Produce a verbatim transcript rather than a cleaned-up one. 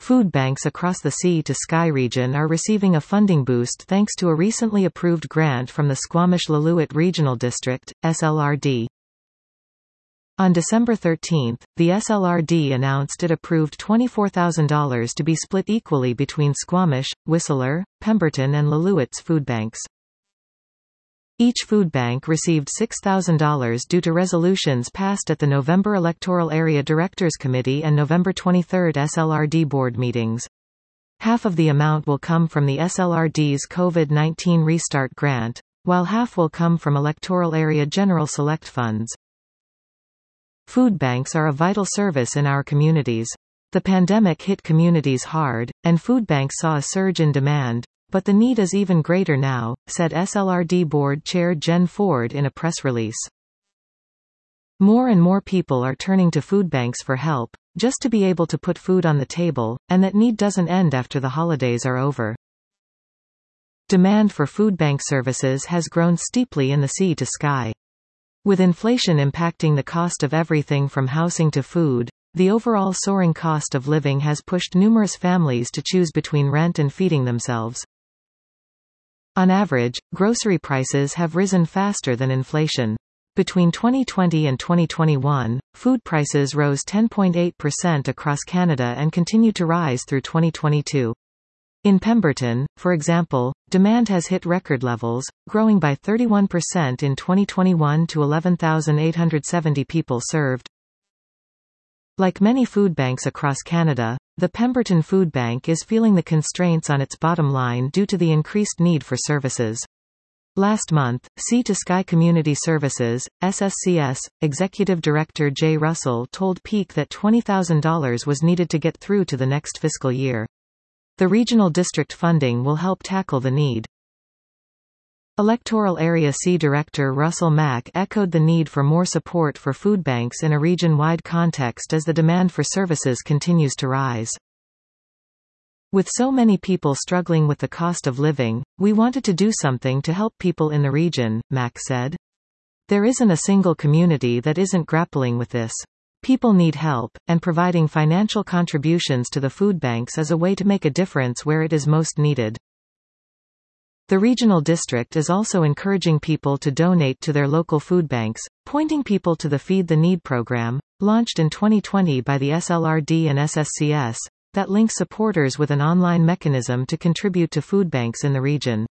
Food banks across the Sea to Sky region are receiving a funding boost thanks to a recently approved grant from the Squamish-Lillooet Regional District, S L R D. On December thirteenth, the S L R D announced it approved twenty-four thousand dollars to be split equally between Squamish, Whistler, Pemberton and Lillooet's food banks. Each food bank received six thousand dollars due to resolutions passed at the November Electoral Area Directors Committee and November twenty-third S L R D board meetings. Half of the amount will come from the S L R D's COVID nineteen Restart Grant, while half will come from Electoral Area General Select Funds. Food banks are a vital service in our communities. The pandemic hit communities hard, and food banks saw a surge in demand. But the need is even greater now, said S L R D Board Chair Jen Ford in a press release. More and more people are turning to food banks for help, just to be able to put food on the table, and that need doesn't end after the holidays are over. Demand for food bank services has grown steeply in the Sea to Sky. With inflation impacting the cost of everything from housing to food, the overall soaring cost of living has pushed numerous families to choose between rent and feeding themselves. On average, grocery prices have risen faster than inflation. Between twenty twenty and twenty twenty-one, food prices rose ten point eight percent across Canada and continued to rise through twenty twenty-two. In Pemberton, for example, demand has hit record levels, growing by thirty-one percent in twenty twenty-one to eleven thousand eight hundred seventy people served. Like many food banks across Canada, the Pemberton Food Bank is feeling the constraints on its bottom line due to the increased need for services. Last month, Sea to Sky Community Services, S S C S, Executive Director Jay Russell told Peak that twenty thousand dollars was needed to get through to the next fiscal year. The regional district funding will help tackle the need. Electoral Area C Director Russell Mack echoed the need for more support for food banks in a region-wide context as the demand for services continues to rise. With so many people struggling with the cost of living, we wanted to do something to help people in the region, Mack said. There isn't a single community that isn't grappling with this. People need help, and providing financial contributions to the food banks is a way to make a difference where it is most needed. The regional district is also encouraging people to donate to their local food banks, pointing people to the Feed the Need program, launched in twenty twenty by the S L R D and S S C S, that links supporters with an online mechanism to contribute to food banks in the region.